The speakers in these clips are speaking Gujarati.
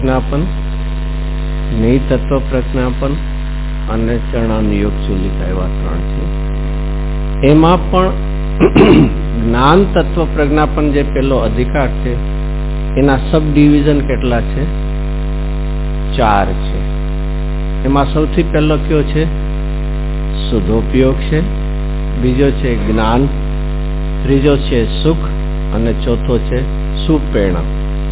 પ્રજ્ઞાપન, નિતત્વ પ્રજ્ઞાપન અને ચરણાનું યોગ ચૂલિકા એવા 3 છે. એમાં પણ જ્ઞાન તત્વ પ્રજ્ઞાપન જે પેલો અધિકાર છે એના સબ ડિવિઝન કેટલા છે? 4 છે. એમાં સૌથી પહેલો કયો છે? શુદ્ધોપયોગ છે. બીજો છે જ્ઞાન, ત્રીજો છે સુખ અને ચોથો છે સુપ્રેરણા.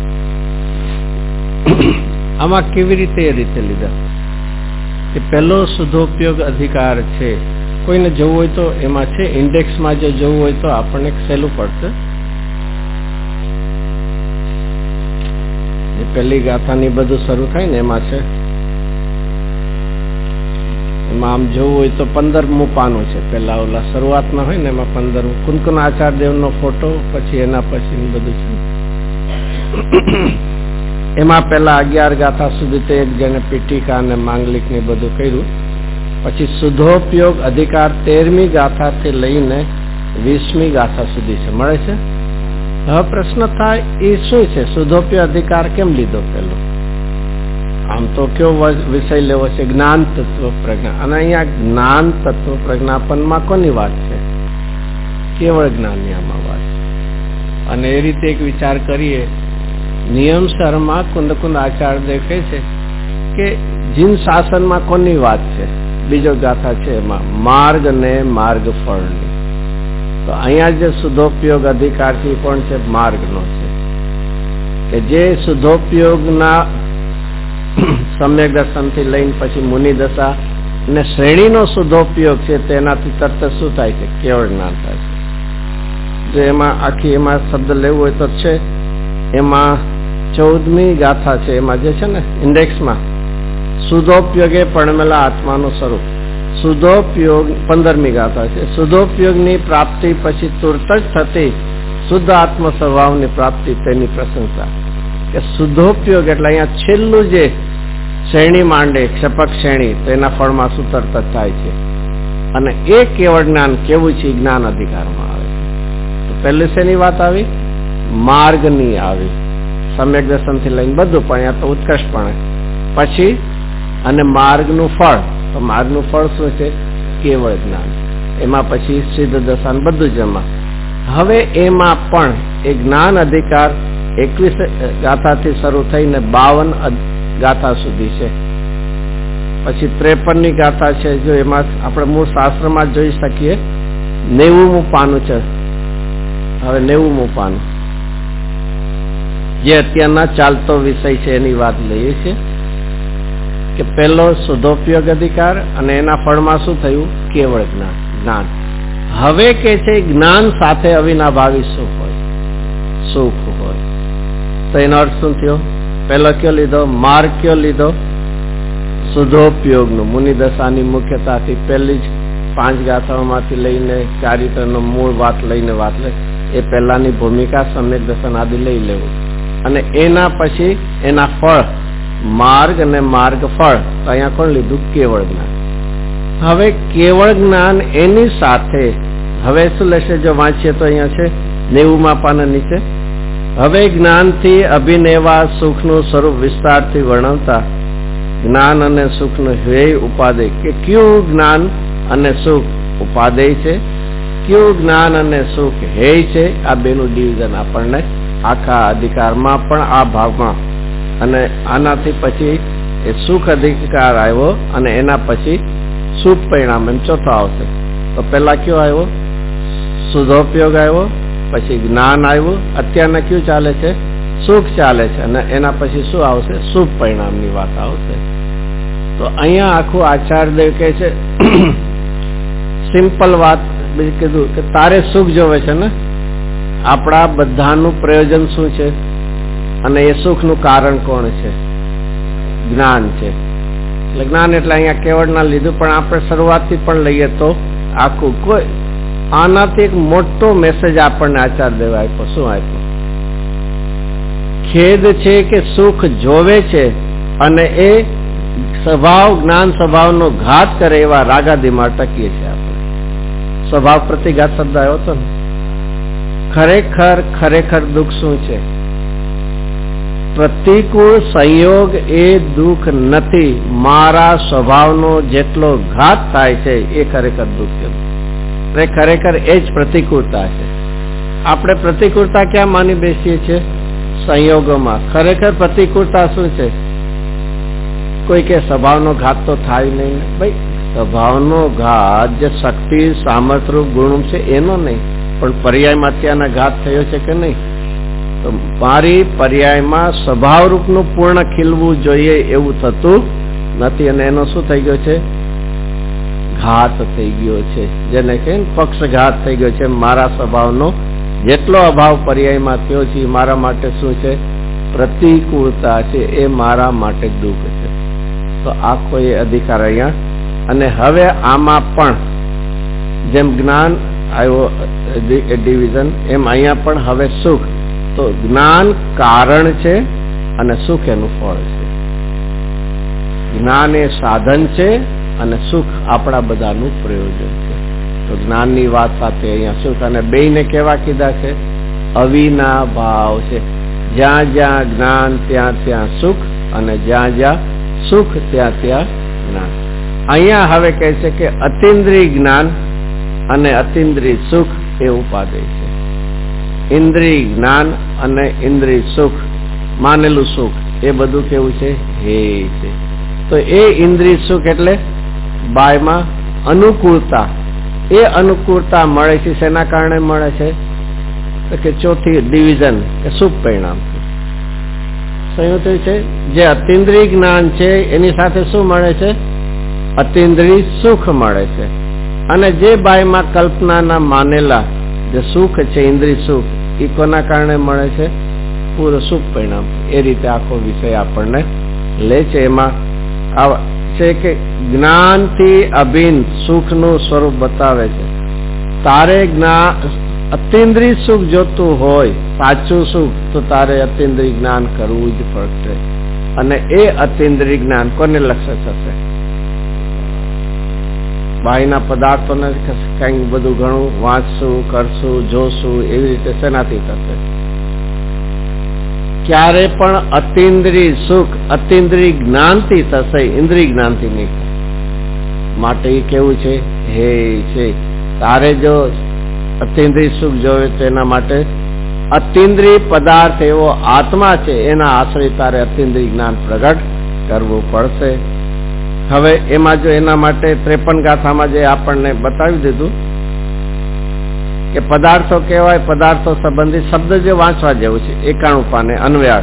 આમાં કેવી રીતે એ રીતે લીધા કે પહેલો શુદ્ધોપયોગ અધિકાર છે. કોઈને જવું હોય તો એમાં છે, ઇન્ડેક્સમાં જો જવું હોય તો આપણને સહેલું પડશે. એ પહેલી ગાથાની બધું શરૂ થાય ને એમાં છે. એમાં આમ જોવું હોય તો 15મું પાનું છે. પેલા ઓલા શરૂઆતમાં હોય ને એમાં 15મું કુનકુન આચાર્યદેવનો ફોટો, પછી એના પછી બધું છે. એમાં પેલા 11 ગાથા સુધી તો એક જણે પીઠિકા અને માંગલિક ને બધું કર્યું. પછી શુદ્ધોપયોગ અધિકાર 13મી ગાથાથી લઈને 20મી ગાથા સુધી છે, મળે છે. હવે પ્રશ્ન થાય એ શું છે? શુદ્ધોપયોગ અધિકાર કેમ લીધો? પેલો આમ તો કયો વિષય લેવો છે? જ્ઞાન તત્વ પ્રજ્ઞા. અને અહીંયા જ્ઞાન તત્વ પ્રજ્ઞાપનમાં કોની વાત છે? કેવળ જ્ઞાનની આમાં વાત છે. અને એ રીતે એક વિચાર કરીએ, નિયમ સરમાં કુંદકુંદ આચાર્ય કહે છે કે જીન શાસનમાં કોની વાત છે? બીજો ગાથા છે એમાં માર્ગ ને માર્ગ ફળની. તો અહીંયા જે શુદ્ધોપયોગ અધિકાર છે કોણ છે? માર્ગનો છે. કે જે શુદ્ધોપયોગના સમ્યક દર્શનથી લઈને પછી મુનિ દશા અને શ્રેણીનો શુદ્ધોપયોગ છે, તેનાથી તરત શું થાય છે? કેવળ જ્ઞાન થાય છે. જો એમાં આખી એમાં શબ્દ લેવું હોય તો છે, એમાં 14મી ગાથા છે. એમાં જે છે ને ઇન્ડેક્સમાં શુદ્ધોપયોગે પરમેલા આત્માનું સ્વરૂપ. શુદ્ધોપયોગ 15મી ગાથા છે. શુદ્ધોપયોગની પ્રાપ્તિ પછી તુરત જ થતી શુદ્ધ આત્મ સ્વભાવની પ્રાપ્તિ, તેની પ્રશંસા. કે શુદ્ધોપયોગ એટલે અહીંયા છેલ્લું જે શ્રેણી માંડે, ક્ષપક શ્રેણી, તેના ફળમાં શું તરત જ થાય છે. અને એ કેવળ જ્ઞાન કેવું છે? જ્ઞાન અધિકારમાં આવે છે. તો પહેલી શેની વાત આવી? માર્ગની આવી. સમ્યક દર્શનથી લઈને બધું, પણ અહીંયા તો ઉત્કર્ષપણે. પછી અને માર્ગનું ફળ. તો માર્ગનું ફળ શું છે? કેવળ જ્ઞાન. એમાં પછી સિદ્ધ દશા બધું જ એમાં. હવે એમાં પણ એ જ્ઞાન અધિકાર 21 ગાથાથી શરૂ થઈને 52 ગાથા સુધી છે. પછી 53મી ગાથા છે. જો એમાં આપણે મૂળ શાસ્ત્રમાં જોઈ શકીએ 90મું પાનું છે. હવે 90મું પાનું જે અત્યારના ચાલતો વિષય છે એની વાત લઈએ છીએ. કે પહેલો શુદ્ધોપયોગ અધિકાર અને એના ફળમાં શું થયું? કેવળ જ્ઞાન. હવે કે છે જ્ઞાન સાથે અવિનાભાવી સુખ હોય, સુખ હોય. તો એનો અર્થ શું થયો? પહેલો કયો લીધો? માર્ગ કયો લીધો? શુદ્ધોપયોગનું. મુનિ દશાની મુખ્યતાથી પહેલી જ 5 ગાથાઓમાંથી લઈને ચારિત્રનો મૂળ વાત લઈને એ પહેલાની ભૂમિકા સમ્યક દર્શન આદિ લઈ લેવું. અને એના પછી એના ફળ માર્ગ અને માર્ગ ફળ. તો અહીંયા કોણ લીધું? કેવળ જ્ઞાન. હવે કેવળ જ્ઞાન એની સાથે હવે શું લેશે? જો વાંચીએ તો અહીંયા છે 90મા પાના નીચે. હવે જ્ઞાનથી અભિનેવા સુખનું સ્વરૂપ વિસ્તારથી વર્ણવતા જ્ઞાન અને સુખનું હૈ ઉપાદેય. કે કયું જ્ઞાન અને સુખ ઉપાદેય છે, કયું જ્ઞાન અને સુખ હૈ છે, આ બેનું ડિવિઝન આપણને આખા અધિકારમાં પણ આ ભાગમાં. અને આનાથી પછી એ સુખ અધિકાર આવ્યો અને એના પછી સુખ પરિણામ એમ ચોથો આવશે. તો પેલા કયો આવ્યો? શુદ્ધોપયોગ આવ્યો, પછી જ્ઞાન આવ્યું, અત્યારના કયું ચાલે છે? સુખ ચાલે છે. અને એના પછી શું આવશે? શુભ પરિણામની વાત આવશે. તો અહીંયા આખું આચાર્યદેવ કહે છે સિમ્પલ વાત કીધું કે તારે સુખ જોવે છે ને. આપણા બધાનું પ્રયોજન શું છે? અને એ સુખનું કારણ કોણ છે? જ્ઞાન છે. એટલે જ્ઞાન એટલે અહીંયા કેવળ ના લીધું, પણ આપણે શરૂઆતથી પણ લઈએ તો આખું કોઈ આનાથી એક મોટો મેસેજ આપણને આચાર્યદેવ આપ્યો. શું આપ્યો? ખેદ છે કે સુખ જોવે છે અને એ સ્વભાવ જ્ઞાન સ્વભાવનો ઘાત કરે એવા રાગાદીમાં ટકીએ છીએ આપણે. સ્વભાવ પ્રતિઘાત શબ્દ આવ્યો હતો ને. ખરેખર દુઃખ શું છે? પ્રતિકૂળ સંયોગ એ દુઃખ નથી, મારા સ્વભાવનો જેટલો ઘાત થાય છે એ ખરેખર દુઃખ છે. ખરેખર એ જ પ્રતિકૂળતા છે. આપણે પ્રતિકૂળતા ક્યાં માની બેસીએ છીએ? સંયોગોમાં. ખરેખર પ્રતિકૂળતા શું છે? કોઈ કે સ્વભાવનો ઘાત તો થાય નહીં. ભાઈ, સ્વભાવનો ઘાત જે શક્તિ સામર્થ્ય ગુણ છે એનો નહીં, પણ પર્યાયમાં અત્યારના ઘાત થયો છે કે નહીં? તો મારી પર્યાયમાં સ્વભાવરૂપનું પૂર્ણ ખીલવું જોઈએ એવું થતું નથી, અને એનો શું થઈ ગયો છે? ઘાત થઈ ગયો છે, જેને કહે પક્ષઘાત થઈ ગયો છે. મારા સ્વભાવનો જેટલો અભાવ પર્યાયમાં થયો છે મારા માટે શું છે? પ્રતિકૂળતા છે, એ મારા માટે દુઃખ છે. તો આ કોઈ અધિકાર અહીંયા. અને હવે આમાં પણ જેમ જ્ઞાન આવ્યો ડિવિઝન, એમ અહીંયા પણ હવે સુખ. તો જ્ઞાન કારણ છે અને સુખ એનું ફળ છે. જ્ઞાન એ સાધન છે અને સુખ આપણા બધાનું પ્રયોજન છે. તો જ્ઞાનની વાત સાથે અહીંયા સુખ, અને બેયને કેવા કીધા છે? અવિના ભાવ છે. જ્યાં જ્યાં જ્ઞાન ત્યાં ત્યાં સુખ, અને જ્યાં જ્યાં સુખ ત્યાં ત્યાં જ્ઞાન. અહીંયા હવે કહે છે કે અતિન્દ્રિય જ્ઞાન અને અતિન્દ્રિય સુખ એ ઉપાદેય છે. ઇન્દ્રિય જ્ઞાન અને ઇન્દ્રિય સુખ, માનેલું સુખ, એ બધું કેવું છે? હે છે. તો એ ઇન્દ્રિય સુખ એટલે બાયમાં અનુકૂળતા. એ અનુકૂળતા મળે છે શેના કારણે મળે છે? તો કે ચોથી ડિવિઝન કે સુખ પરિણામ સંયુક્ત છે. જે અતિન્દ્રિય જ્ઞાન છે એની સાથે શું મળે છે? અતિન્દ્રિય સુખ મળે છે. અને જે બાયમાં કલ્પનાના માનેલા જે સુખ છે, ઇન્દ્રિય સુખ, એ કોના કારણે મળે છે? પૂરું સુખ પરિણામ. એ રીતે આખો વિષય આપણને લે છે. એમાં છે કે જ્ઞાનથી અભિન્ન સુખનું સ્વરૂપ બતાવે છે. તારે અતિન્દ્રિય સુખ જોતું હોય, સાચું સુખ, તો તારે અતિન્દ્રિય જ્ઞાન કરવું જ પડશે. અને એ અતિન્દ્રિય જ્ઞાન કોને લક્ષ્ય થશે? બાહ્યના પદાર્થોને કંઈક બધું ઘણું વાંચશું, કરશું, જોશું, એવી રીતે શેનાથી થશે? ક્યારે પણ અતિન્દ્રિય સુખ અતિન્દ્રિય જ્ઞાનથી થશે, ઇન્દ્રિય જ્ઞાનથી નહીં. માટે એ કેવું છે? હે છે. તારે જો અતિન્દ્રિય સુખ જોવે તો એના માટે અતિન્દ્રિય પદાર્થ એવો આત્મા છે, એના આશ્રય તારે અતિન્દ્રિય જ્ઞાન પ્રગટ કરવું પડશે. હવે એમાં જો એના માટે 53 ગાથામાં જે આપણને બતાવી દીધું કે પદાર્થો કહેવાય, પદાર્થો સંબંધિત શબ્દ જે વાંચવા જેવું છે 91 પાને અન્વયાર્થ.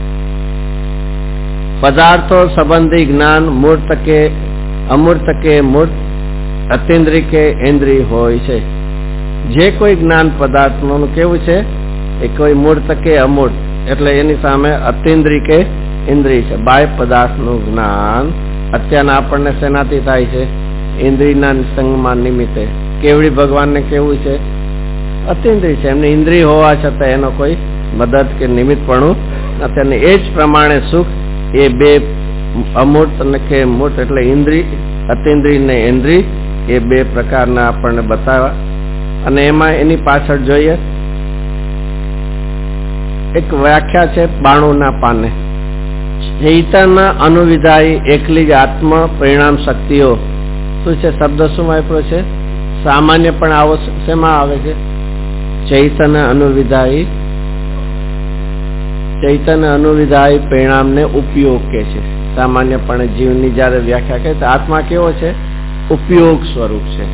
પદાર્થો સંબંધી જ્ઞાન મૂર્ત કે અમૂર્ત કે મૂર્ત, અતિન્દ્રિય કે ઇન્દ્રિય હોય છે. જે કોઈ જ્ઞાન પદાર્થનું કેવું છે? એ કોઈ મૂર્ત કે અમૂર્ત, એટલે એની સામે અતિન્દ્રિય કે ઇન્દ્રિય છે. બાહ્ય પદાર્થનું જ્ઞાન અત્યારના આપણને શેનાથી થાય છે? ઇન્દ્રિયના સંગમાં નિમિત્તે. કેવડી ભગવાનને કેવું છે? અતિન્દ્રિય છે. એમને ઇન્દ્રિય હોવા છતાં એનો કોઈ મદદ કે નિમિત્તપણું નથી. અને એ જ પ્રમાણે સુખ એ બે અમૂર્ત અને કે મૂર્ત, એટલે ઇન્દ્રિય, અતિન્દ્રિય ને ઇન્દ્રિય, એ બે પ્રકારના આપણને બતાવ્યા. અને એમાં એની પાછળ જોઈએ એક વ્યાખ્યા છે 92 પાને. ચૈતન્ય અનુવિધાયી એકલી જ આત્મ પરિણામ શક્તિઓ. શું છે શબ્દ? શું વાપર્યો છે? સામાન્ય પણ આવો શેમાં આવે છે? ચૈતન્ય અનુવિધાયી. ચૈતન્ય અનુવિધાયી પરિણામને ઉપયોગ કે છે. સામાન્યપણે જીવની જયારે વ્યાખ્યા કહે તો આત્મા કેવો છે? ઉપયોગ સ્વરૂપ છે.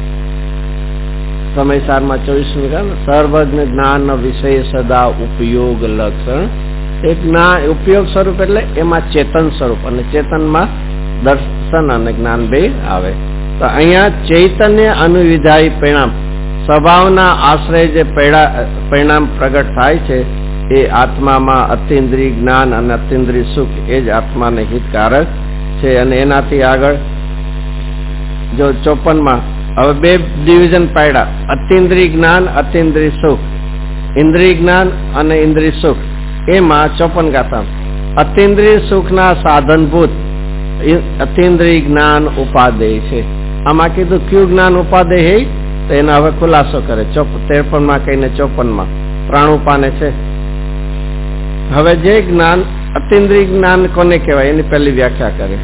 સમયસારમાં 24 સર્વજ્ઞ જ્ઞાન વિષય સદા ઉપયોગ લક્ષણ. એક ઉપયોગ સ્વરૂપ એટલે એમાં ચેતન સ્વરૂપ, અને ચેતનમાં દર્શન અને જ્ઞાન બે આવે. તો અહીંયા ચૈતન્ય અનુવિધાયી પરિણામ, સ્વભાવના આશ્રય જે પરિણામ પ્રગટ થાય છે એ આત્મામાં અતિન્દ્રિય જ્ઞાન અને અતિન્દ્રિય સુખ, એ જ આત્માને હિતકારક છે. અને એનાથી આગળ જો 54માં હવે બે ડિવિઝન પાડ્યા: અતિન્દ્રિય જ્ઞાન, અતિન્દ્રિય સુખ. ઇન્દ્રિય જ્ઞાન અને ઇન્દ્રિય સુખ. એમાં 54 ગાથા અતિન્દ્રિય સુખના સાધનભૂત અતિન્દ્રિય જ્ઞાન ઉપાદેય છે. આમાં કીધું કયું જ્ઞાન ઉપાદેય હે, તો એનો હવે ખુલાસો કરે 53માં કહીને 54માં 93 પાને છે. હવે જે જ્ઞાન અતિન્દ્રિય જ્ઞાન કોને કહેવાય એની પહેલી વ્યાખ્યા કરે.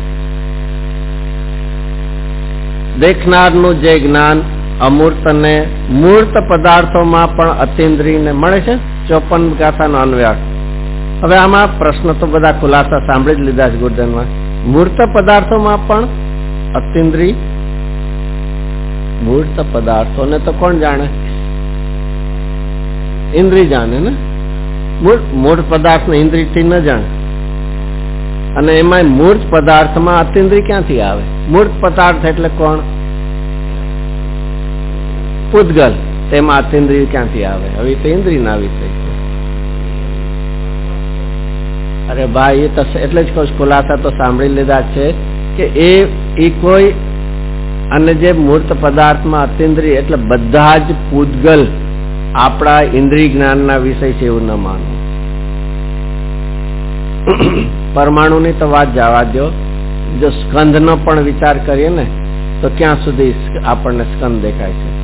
દેખનારનું જે જ્ઞાન અમૂર્ત અને મૂર્ત પદાર્થોમાં પણ અતિન્દ્રિયને મળે છે. 54 ગાથાનો અન્વય. હવે આમાં પ્રશ્ન તો બધા ખુલાસા સાંભળી જ લીધા છે ગુરુજનમાં. મૂર્ત પદાર્થોમાં પણ અતિન્દ્રિય, મૂર્ત પદાર્થોને તો કોણ જાણે? ઇન્દ્રિય જાણે ને. મૂળ પદાર્થને ઇન્દ્રિયથી ન જાણે. અને એમાં મૂર્ત પદાર્થમાં અતિન્દ્રિય ક્યાંથી આવે? મૂર્ત પદાર્થ એટલે કોણ? પૂતગલ. તેમાં અતિન્દ્રિય ક્યાંથી આવે? હવે તો ઇન્દ્રિયના વિષય છે. અરે ભાઈ, એ તો એટલે જ કહું, ખુલાસા તો સાંભળી લીધા છે કે એ કોઈ અને જે મૂર્ત પદાર્થમાં અતિન્દ્રિય એટલે બધા જ પૂતગલ આપણા ઇન્દ્રિય જ્ઞાનના વિષય છે એવું ન માનવું. પરમાણુની તો વાત જવા દો. જો સ્કંદનો પણ વિચાર કરીએ ને તો ક્યાં સુધી આપણને સ્કંદ દેખાય છે?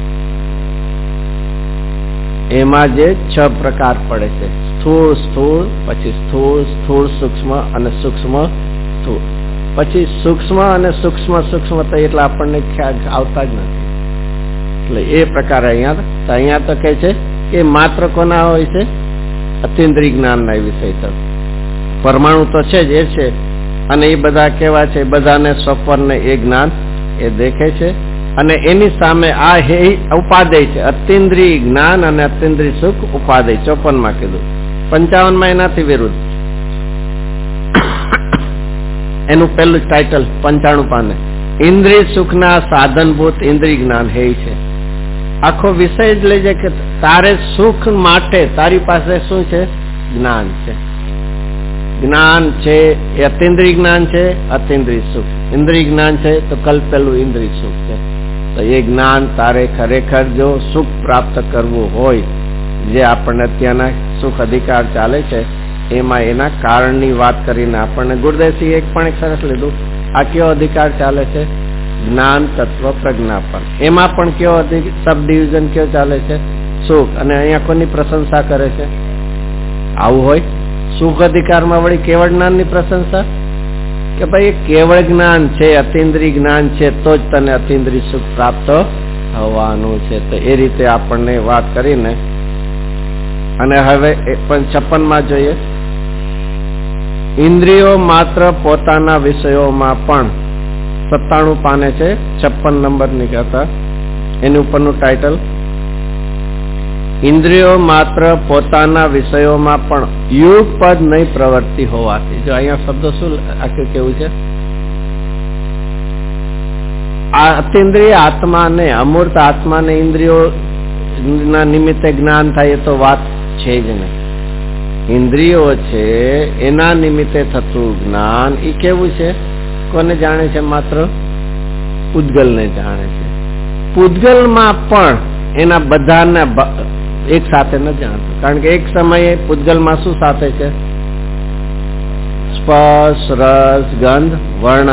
એમાં જે 6 પ્રકાર પડે છે: સ્થૂળ સ્થૂળ, પછી સ્થૂળ સ્થૂળ સૂક્ષ્મ અને સૂક્ષ્મ સ્થૂળ, પછી સૂક્ષ્મ અને સૂક્ષ્મ સૂક્ષ્મ તો એટલે આપણને ખ્યાલ આવતા જ નથી. એટલે એ પ્રકારે અહીંયા તો કહે છે કે માત્ર કોના હોય છે? અતિન્દ્રિય જ્ઞાનના વિષય. તો પરમાણુ તો છે જ, એ છે. અને એ બધા કેવા છે? બધાને સ્વપ્નને એ જ્ઞાન એ દેખે છે. અને એની સામે આ હે ઉપાદેય છે, અતિન્દ્રિય જ્ઞાન અને અતિન્દ્રિય સુખ ઉપાદેય. 54 કીધું. 55 એનાથી વિરુદ્ધ. એનું પહેલું ટાઇટલ 95 પાને ઇન્દ્રિય સુખના સાધનભૂત ઇન્દ્રિય જ્ઞાન હે છે. આખો વિષય જ લઈ જાય કે તારે સુખ માટે તારી પાસે શું છે? જ્ઞાન છે. જ્ઞાન છે એ અતિન્દ્રિય જ્ઞાન છે, અતિન્દ્રિય સુખ. ઇન્દ્રિય જ્ઞાન છે તો કલ્પેલું ઇન્દ્રિય સુખ છે. તો એ જ્ઞાન તારે ખરેખર જો સુખ પ્રાપ્ત કરવું હોય, જે આપણને અત્યારના સુખ અધિકાર ચાલે છે એમાં એના કારણની વાત કરીને આપણને ગુરુદેવસિંહ એક સરસ લીધું. આ કયો અધિકાર ચાલે છે? જ્ઞાન તત્વ પ્રજ્ઞાપન. એમાં પણ કયો સબ ડિવિઝન કયો ચાલે છે? સુખ. અને અહીંયા કોની પ્રશંસા કરે છે? આવું હોય સુખ અધિકારમાં વળી કેવળ જ્ઞાનની પ્રશંસા કે ભાઈ કેવળ જ્ઞાન છે, અતિન્દ્રિય જ્ઞાન છે તો જ તને અતિન્દ્રિય સુખ પ્રાપ્ત થવાનું છે. તો એ રીતે આપણને વાત કરીને અને હવે 56 જોઈએ. ઇન્દ્રિયો માત્ર પોતાના વિષયોમાં પણ 97 પાને છે, 56 નંબરની ગાથા. એની ઉપરનું ટાઇટલ ઇન્દ્રિયો માત્ર પોતાના વિષયોમાં પણ યુગપદ નહીં પ્રવૃત્તિ હોવાથી. જો અહીંયા શબ્દો શું આખું કેવું છે? આ અતિન્દ્રિય આત્માને, અમૂર્ત આત્માને ઇન્દ્રિયો ના નિમિત્તે જ્ઞાન થાય એ તો વાત છે જ નહીં. ઇન્દ્રિયો છે એના નિમિત્તે થતું જ્ઞાન એ કેવું છે? કોને જાણે છે? માત્ર પૂતગલને જાણે છે. પૂતગલમાં પણ એના બધાને એક સાથે ન જાણતું, કારણ કે એક સમયે પૂતગલમાં શું સાથે છે? સ્પર્શ, રસ, ગંધ, વર્ણ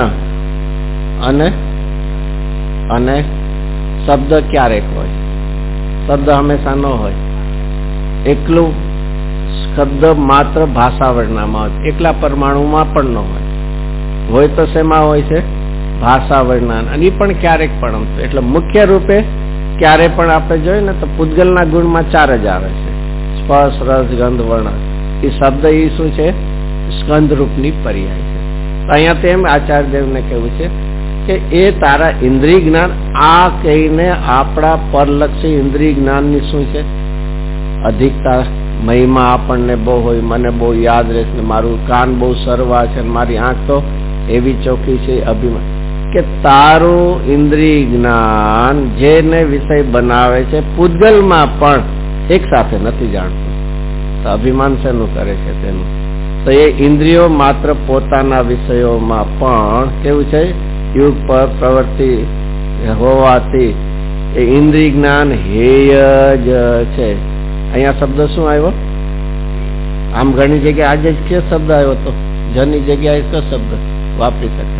અને શબ્દ ક્યારેક હોય. શબ્દ હંમેશા ન હોય. એકલું શબ્દ માત્ર ભાષા વર્ણનામાં હોય, એકલા પરમાણુમાં પણ ન હોય. હોય તો શેમાં હોય છે? ભાષા વર્ણન. અને એ પણ ક્યારેક પણ. એટલે મુખ્ય રૂપે ક્યારે પણ આપણે જોઈએ ને તો પૂતગલના ગુણમાં 4 જ આવે છે: સ્પર્શ, રસ, ગંધ, વર્ણ. એ શબ્દ એ શું છે? સ્કંદ રૂપની પર્યાય છે. અહીંયા તેમ આચાર્યદેવને કહેવું છે કે એ તારા ઇન્દ્રિય જ્ઞાન આ કહીને આપણા પરલક્ષી ઇન્દ્રિય જ્ઞાનની શું છે? અધિકતા, મહિમા આપણને બહુ હોય. મને બહુ યાદ રહેશે ને મારું કાન બહુ સરવા છે, મારી આંખ તો એવી ચોખ્ખી છે. અભિમાન કે તારું ઇન્દ્રિય જ્ઞાન જેને વિષય બનાવે છે પૂતગલમાં પણ એક સાથે નથી જાણતું. તો અભિમાન શેનું કરે છે તેનું? તો એ ઇન્દ્રિયો માત્ર પોતાના વિષયોમાં પણ કેવું છે? યુગ પર પ્રવૃત્તિ હોવાથી એ ઇન્દ્રિય જ્ઞાન હેય જ છે. અહીંયા શબ્દ શું આવ્યો? આમ ઘણી જગ્યાએ આજે જ કયો શબ્દ આવ્યો હતો? જની જગ્યાએ કયો શબ્દ વાપરી શકે?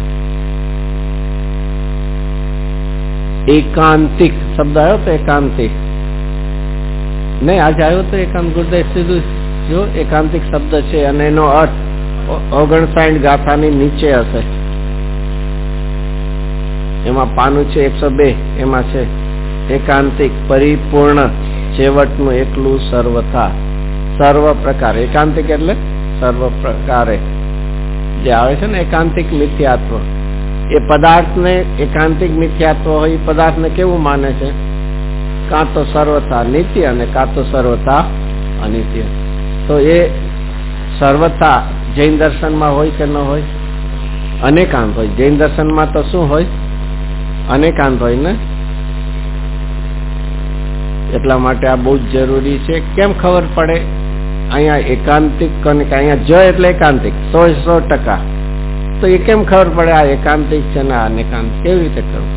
એકાંતિક શબ્દ આવ્યો તો એકાંતિક નહીં, આજે આવ્યો તો એકાંત. ગુરુદેવ સીધું જો એકાંતિક શબ્દ છે અને એનો અર્થ 59 ગાથાની નીચે હશે. એમાં પાનું છે 102, એમાં છે એકાંતિક પરિપૂર્ણ છેવટનું એકલું સર્વથા સર્વ પ્રકારે. એકાંતિક એટલે સર્વ પ્રકારે જે આવે છે ને એકાંતિક મિથ્યાત્વ. એ પદાર્થને એકાંતિક મિથ્યાત્વ હોય એ પદાર્થને કેવું માને છે? કાં તો સર્વથા નિત્ય અને કાં તો સર્વથા અનિત્ય. તો એ સર્વથા જૈન દર્શનમાં હોય કે ન હોય? અનેકાંત હોય. જૈન દર્શનમાં તો શું હોય? અનેકાંત હોય ને. એટલા માટે આ બહુ જ જરૂરી છે. કેમ ખબર પડે અહીંયા એકાંતિક અને અહીંયા જ એટલે એકાંતિક 100%? તો એ કેમ ખબર પડે આ એકાંતિક છે ને આ અનેકાંત? કેવી રીતે કરવું?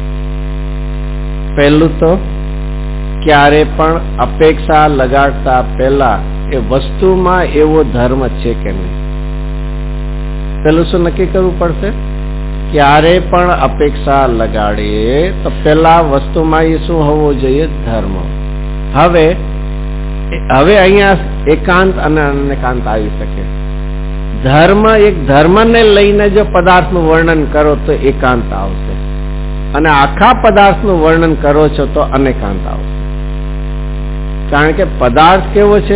પહેલું તો ક્યારે પણ અપેક્ષા લગાડતા પહેલા એ વસ્તુમાં એવો ધર્મ છે કે નહીં, પેલું શું નક્કી કરવું પડશે? ક્યારે પણ અપેક્ષા લગાડીએ તો પેલા વસ્તુમાં એ શું હોવું જોઈએ? ધર્મ. હવે અહીંયા એકાંત અને અનેકાંત આવી શકે. ધર્મ, એક ધર્મને લઈને જો પદાર્થનું વર્ણન કરો તો એકાંત આવશે, અને આખા પદાર્થનું વર્ણન કરો છો તો અનેકાંત આવશે. કારણ કે પદાર્થ કેવો છે?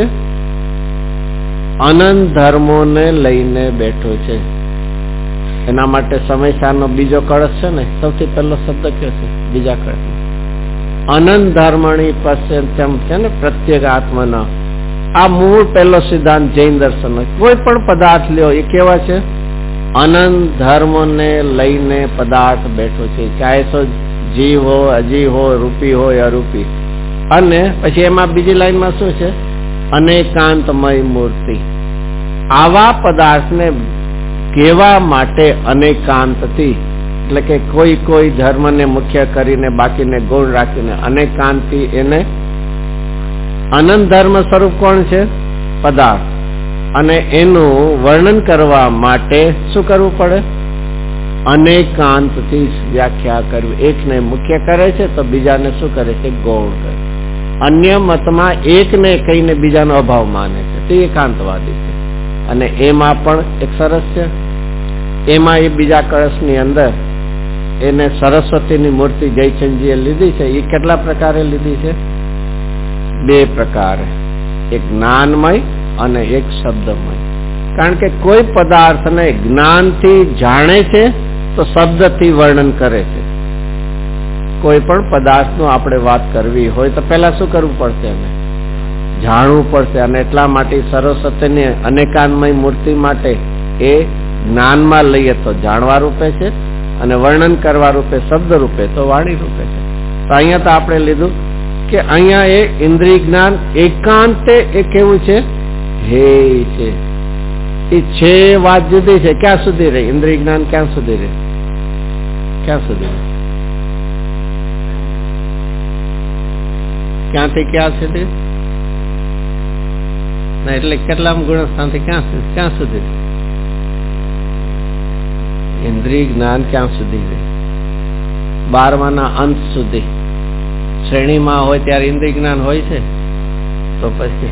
અનંત ધર્મોને લઈને બેઠો છે. એના માટે સમયસારનો બીજો કળશ છે ને, સૌથી પહેલો શબ્દ કયો છે બીજા કળશ? અનંત ધર્મણી પશ્યંત્યમ છે ને, પ્રત્યેક આત્મના. આ મૂળ પહેલો સિદ્ધાંત જૈન દર્શન. કોઈ પણ પદાર્થ લ્યો એ કેવા છે? અનંત ધર્મને લઈને પદાર્થ બેઠો છે, ચાહે તો જીવ હોય, અજીવ હોય, રૂપી હોય, અરૂપી. અને પછી એમાં બીજી લાઈનમાં શું છે? અનેકાંતમય મૂર્તિ. આવા પદાર્થને કહેવા માટે અનેકાંતથી, એટલે કે કોઈ ધર્મને મુખ્ય કરીને બાકીને ગૌણ રાખીને અનેકાંતથી એને અનંત ધર્મ સ્વરૂપ કોણ છે? પદાર્થ. અને એનું વર્ણન કરવા માટે શું કરવું પડે? અનેકાંતથી વ્યાખ્યા કરવી. એકને મુખ્ય કરે છે તો બીજાને શું કરે છે? ગૌણ કરે. અન્ય મતમાં એકને કહીને બીજાનો અભાવ માને છે તે એકાંતવાદી છે. અને એમાં પણ એક સરસ છે, એમાં એ બીજા કળશની અંદર એને સરસ્વતીની મૂર્તિ જયચંદજીએ લીધી છે. એ કેટલા પ્રકારે લીધી છે? 2 પ્રકારે, એક જ્ઞાનમય અને એક શબ્દમય. કારણ કે કોઈ પદાર્થને જ્ઞાનથી જાણે છે તો શબ્દથી વર્ણન કરે છે. કોઈ પણ પદાર્થનું આપણે વાત કરવી હોય તો પહેલા શું કરવું પડશે? એને જાણવું પડશે. અને એટલા માટે સરસ્વતીની અનેકાંતમય મૂર્તિ માટે એ જ્ઞાનમાં લઈએ તો જાણવા રૂપે છે, અને વર્ણન કરવા રૂપે શબ્દ રૂપે તો વાણી રૂપે છે. તો અહીંયા તો આપણે લીધું કે અહીંયા એ ઇન્દ્રિય જ્ઞાન એકાંતે એ કેવું છે? હે છે. એ છે વાત જુદી છે. ક્યાં સુધી રહે ઇન્દ્રિય જ્ઞાન? ક્યાં સુધી રહે? ક્યાં સુધી રહે? ક્યાંથી ક્યાં સુધી? ના, એટલે કેટલા ગુણસ્થાનથી ક્યાં સુધી? ઇન્દ્રિય જ્ઞાન ક્યાં સુધી રહે? 12માના અંત સુધી. શ્રેણીમાં હોય ત્યારે ઇન્દ્રિય જ્ઞાન હોય છે તો પછી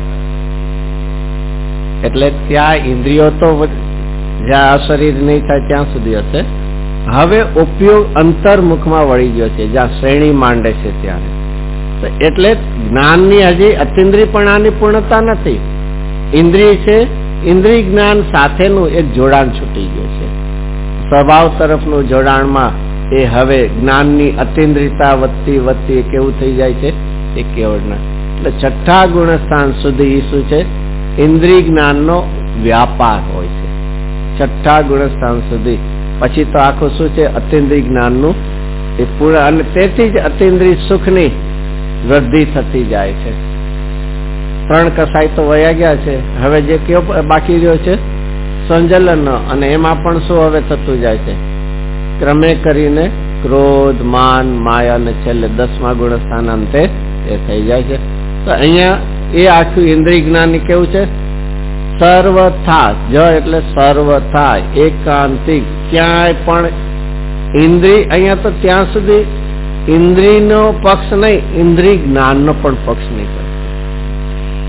એટલે ત્યાં ઇન્દ્રિયો તો જ્યાં અશરીર નહીં થાય ત્યાં સુધી હશે. હવે ઉપયોગ અંતર્મુખમાં વળી ગયો છે, જ્યાં શ્રેણી માંડે છે ત્યારે. એટલે જ્ઞાનની હજી અતિન્દ્રિયપણાની પૂર્ણતા નથી. ઇન્દ્રિય છે, ઇન્દ્રિય જ્ઞાન સાથેનું એક જોડાણ છૂટી ગયું છે. સ્વભાવ તરફનું જોડાણમાં એ હવે જ્ઞાનની અતિન્દ્રિયતા વધતી કેવું થઈ જાય છે? એ કેવળના. એટલે છઠ્ઠા ગુણસ્થાન સુધી શું છે? ઇન્દ્રિય જ્ઞાનનો વ્યાપાર હોય છે છઠ્ઠા ગુણસ્થાન સુધી. પછી તો આખું શું છે? અતિન્દ્રિય જ્ઞાનનું એ પૂર્ણ. અને તેથી જ અતિન્દ્રિય સુખની વૃદ્ધિ થતી જાય છે. 3 કસાય તો વયા ગયા છે. હવે જે કયો બાકી રહ્યો છે? સંજલન. અને એમાં પણ શું હવે થતું જાય છે? ક્રમે કરીને ક્રોધ, માન, માયા અને છેલ્લે 10મા ગુણસ્થાન અંતે એ થઈ જાય છે. તો અહીંયા એ આખું ઇન્દ્રિય જ્ઞાન કેવું છે? સર્વથા. જ એટલે સર્વથા એકાંતિક. ક્યાંય પણ ઇન્દ્રિય, અહીંયા તો ત્યાં સુધી ઇન્દ્રિયનો પક્ષ નહીં, ઇન્દ્રિય જ્ઞાનનો પણ પક્ષ નહીં કરે.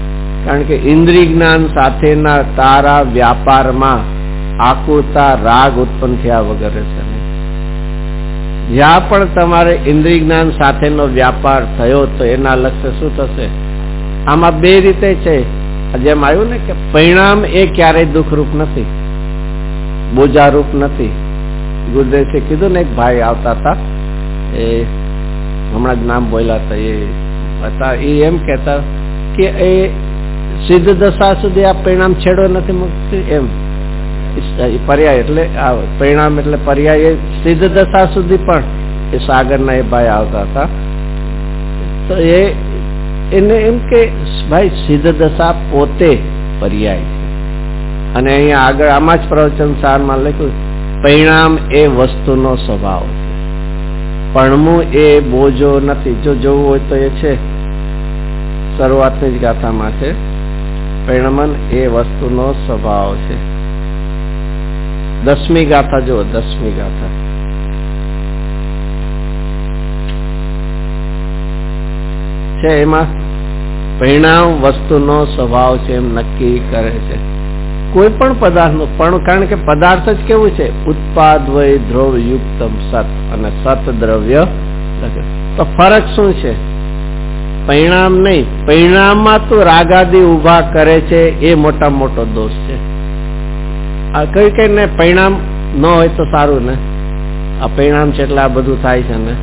કારણ કે ઇન્દ્રિય જ્ઞાન સાથેના તારા વ્યાપારમાં આકુરતા રાગ ઉત્પન્ન થયા વગર રહેશે નહીં. જ્યાં પણ તમારે ઇન્દ્રિય જ્ઞાન સાથેનો વ્યાપાર થયો તો એના લક્ષ્ય શું થશે? આમાં બે રીતે છે. જેમ આવ્યું ને કે પરિણામ એ ક્યારેય દુઃખરૂપ નથી, બોજારૂપ નથી. ગુરુદેવએ કીધું ને, એક ભાઈ આવતા હતા, એ હમણાં જ નામ બોલ્યા હતા, એ હતા, એ એમ કહેતા કે એ સિદ્ધ દશા સુધી આ પરિણામ છેડો નથી મૂકતી. એમ પર્યાય એટલે પરિણામ એટલે પર્યાય સિદ્ધ દશા સુધી પણ એ સાગરના એ ભાઈ આવતા હતા. તો એને એમ કે ભાઈ સિદ્ધ દશા પોતે પર્યાય છે. અને અહીંયા આગળ આમાં જ પ્રવચન સારમાં લખ્યું, પરિણામ એ વસ્તુનો સ્વભાવ છે, પણમું એ બોજો નથી. જો જોવું હોય તો એ છે, શરૂઆતની જ ગાથામાં છે, પરિણમન એ વસ્તુનો સ્વભાવ છે. 10મી ગાથા જુઓ, 10મી ગાથા છે, એમાં પરિણામ વસ્તુનો સ્વભાવ છે એમ નક્કી કરે છે. કોઈ પણ પદાર્થનું, પણ કારણ કે પદાર્થ જ કેવું છે, ઉત્પાદ વય દ્રવ્ય યુક્તમ સત અને સત દ્રવ્ય. તો ફરક શું છે? પરિણામ નહીં, પરિણામમાં તો રાગાદી ઉભા કરે છે, એ મોટા મોટો દોષ છે. આ કઈ કઈ ને પરિણામ ન હોય તો સારું ને, આ પરિણામ છે એટલે આ બધું થાય છે ને.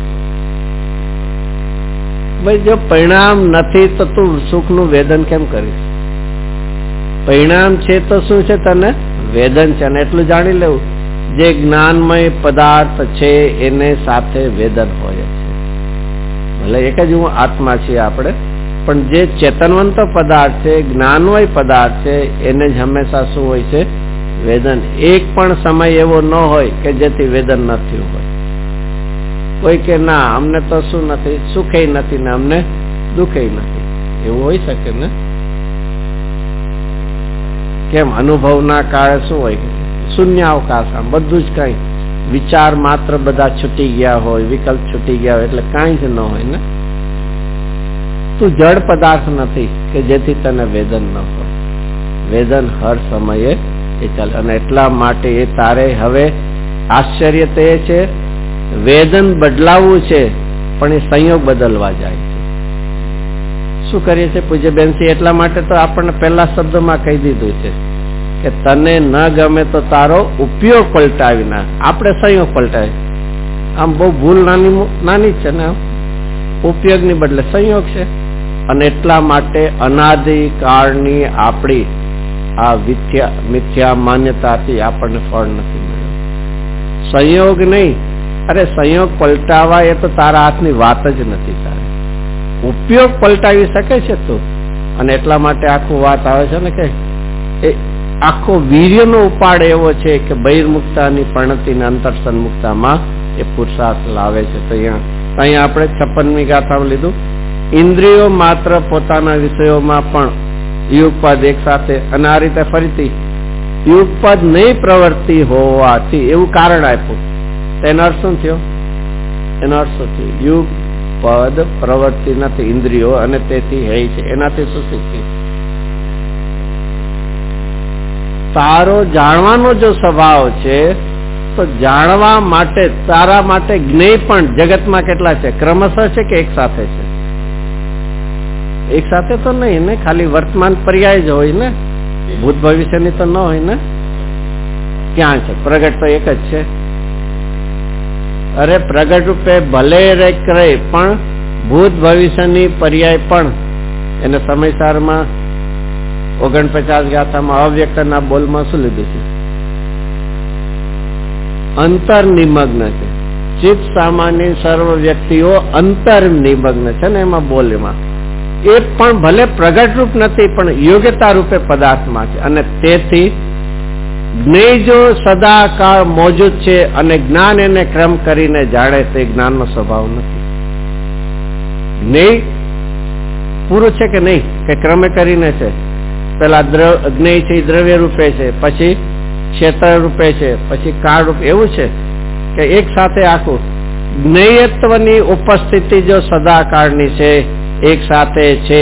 ભાઈ જો પરિણામ નથી તો તું સુખનું વેદન કેમ કરીશ? પરિણામ છે તો શું છે, તને વેદન છે. અને એટલું જાણી લેવું, જે જ્ઞાનમય પદાર્થ છે એને સાથે વેદન હોય છે. ભલે એક જ હું આત્મા છીએ આપણે, પણ જે ચેતનવંત પદાર્થ છે, જ્ઞાનમય પદાર્થ છે, એને જ હંમેશા શું હોય છે? વેદન. એક પણ સમય એવો ન હોય કે જેથી વેદન ન થયું હોય. કોઈ કે ના અમને તો શું નથી, સુખે નથી ને અમને દુઃખે નથી, એવું હોઈ શકે ને? કેમ? અનુભવના કાળે શું હોય? શૂન્યાવકાશ, આમ બધું જ કઈ વિચાર માત્ર બધા છૂટી ગયા હોય, વિકલ્પ છૂટી ગયા હોય, એટલે કાંઈ જ ન હોય ને. તું જડ પદાર્થ નથી કે જેથી તને વેદન ન હોય. વેદન હર સમયે એ ચાલે. અને એટલા માટે એ તારે હવે આશ્ચર્ય તે છે, વેદન બદલાવવું છે પણ એ સંયોગ બદલવા જાય છે. શું કરીએ છીએ પૂજ્ય બેનસી? એટલા માટે તો આપણને પહેલા શબ્દમાં કહી દીધું છે કે તને ન ગમે તો તારો ઉપયોગ પલટાવી નાખ. આપણે સંયોગ પલટાવી. આમ બહુ ભૂલ નાની છે ને, ઉપયોગની બદલે સંયોગ છે. અને એટલા માટે અનાદિ કાળની આપણી આ મિથ્યા માન્યતાથી આપણને ફળ નથી મળ્યું. સંયોગ નહીં, અરે સંયોગ પલટાવા એ તો તારા હાથની વાત જ નથી. તારે ઉપયોગ પલટાવી શકે છે તું. અને એટલા માટે આખું વાત આવે છે ને કે એ આખો વીર્યનો ઉપાડ એવો છે કે બહિર્મુક્તાની પરિણતિને અંતર સન્મુક્તામાં એ પુરુષાર્થ લાવે છે. તો અહીંયા આપણે 56મી ગાથામાં લીધું, ઇન્દ્રિયો માત્ર પોતાના વિષયોમાં પણ યુગપદ એક સાથે. અને આ રીતે ફરીથી યુગપદ નહીં પ્રવૃત્તિ હોવાથી એવું કારણ આપ્યું. તેનો અર્થ શું થયો? એનો અર્થ શું થયો? યુગપદ પ્રવૃત્તિ નથી ઇન્દ્રિયો, અને તેથી હે છે. એનાથી શું શીખ્યું? તારો જાણવાનો જો સ્વભાવ છે તો જાણવા માટે તારા માટે જ્ઞેય પણ જગતમાં કેટલા છે? ક્રમશઃ છે કે એક સાથે છે? એક સાથે તો નહીં ને, ખાલી વર્તમાન પર્યાય જ હોય ને, ભૂત ભવિષ્યની તો ન હોય ને. ક્યાં છે? પ્રગટ તો એક જ છે. અરે પ્રગટ રૂપે ભલે રે કરે, પણ ભૂત ભવિષ્યની પર્યાય પણ એને સમયસારમાં 49 ગાથામાં અવ્યક્તના બોલમાં શું લીધું છે? અંતર નિમગ્ન છે. ચિત્ત સામાન્ય સર્વ વ્યક્તિઓ અંતર નિમગ્ન છે ને એમાં બોલમાં. એ પણ ભલે પ્રગટ રૂપ નથી પણ યોગ્યતા રૂપે પદાર્થમાં છે. અને તેથી જ્ઞેય જો સદાકાળ મોજૂદ છે અને જ્ઞાન એને ક્રમ કરીને જાણે તે જ્ઞાનનો સ્વભાવ નથી. જ્ઞેય પૂરું છે કે નહીં? કે ક્રમે કરીને છે? પેલા જ્ઞેય છે દ્રવ્ય રૂપે છે, પછી ક્ષેત્ર રૂપે છે, પછી કાળ રૂપે. એવું છે કે એક સાથે આખું જ્ઞેયત્વની ઉપસ્થિતિ જો સદાકાળની છે, એક સાથે છે,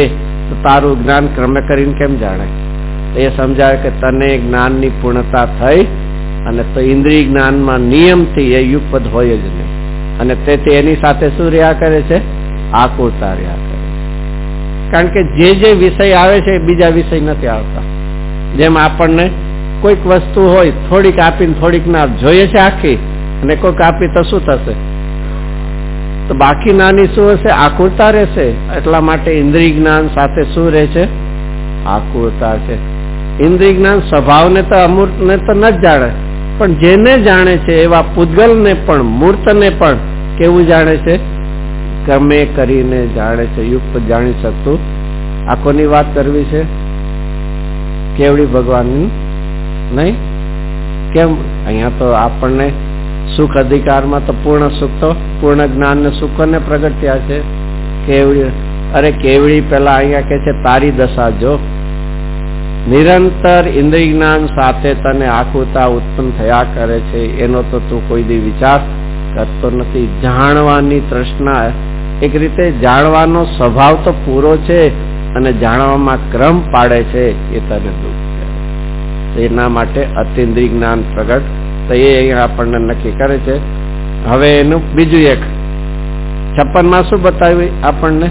તો તારું જ્ઞાન ક્રમે કરીને કેમ જાણે? એ સમજાવે કે તને જ્ઞાનની પૂર્ણતા થઈ અને તો ઇન્દ્રિય જ્ઞાનમાં નિયમથી એ યુગપદ હોય જ નહીં, અને તેથી એની સાથે શું રહ્યા કરે છે? આકુરતા રહ્યા કરે. કારણ કે જે વિષય આવે છે એ બીજા વિષય નથી આવતા. જેમ આપણને કોઈક વસ્તુ હોય થોડીક આપીને થોડીક ના જોઈએ છે આખી, અને કોઈક આપી તો શું થશે? તો બાકી નાની શું હશે? આકુરતા રહેશે. એટલા માટે ઇન્દ્રિય જ્ઞાન સાથે શું રહે છે? આકુરતા છે. ઇન્દ્રિય જ્ઞાન સ્વભાવને તો અમૂર્તને તો ન જ જાણે, પણ જેને જાણે છે એવા પૂતગલને પણ મૂર્તને પણ કેવું જાણે છે? ક્રમે કરીને જાણે છે. યુક્ત જાણી શકતું. આ કોની વાત કરવી છે? કેવડી ભગવાનની નહીં? કેમ? અહીંયા તો આપણને સુખ અધિકારમાં તો પૂર્ણ સુખ તો પૂર્ણ જ્ઞાન ને સુખ ને પ્રગટ થયા છે. કેવડી, અરે કેવડી પેલા અહીંયા કે છે તારી દશા જો નિરંતર ઇન્દ્રિય જ્ઞાન સાથે તને આકુરતા ઉત્પન્ન થયા કરે છે, એનો તો તું કોઈ દી વિચાર કરતો નથી. જાણવાની તૃષ્ણા, એક રીતે જાણવાનો સ્વભાવ તો પૂરો છે અને જાણવામાં ક્રમ પાડે છે, એ તને દુઃખ છે. એના માટે અતિન્દ્રિય જ્ઞાન પ્રગટ. તો એ અહીંયા આપણને નક્કી કરે છે. હવે એનું બીજું એક 56 માં શું બતાવ્યું આપણને?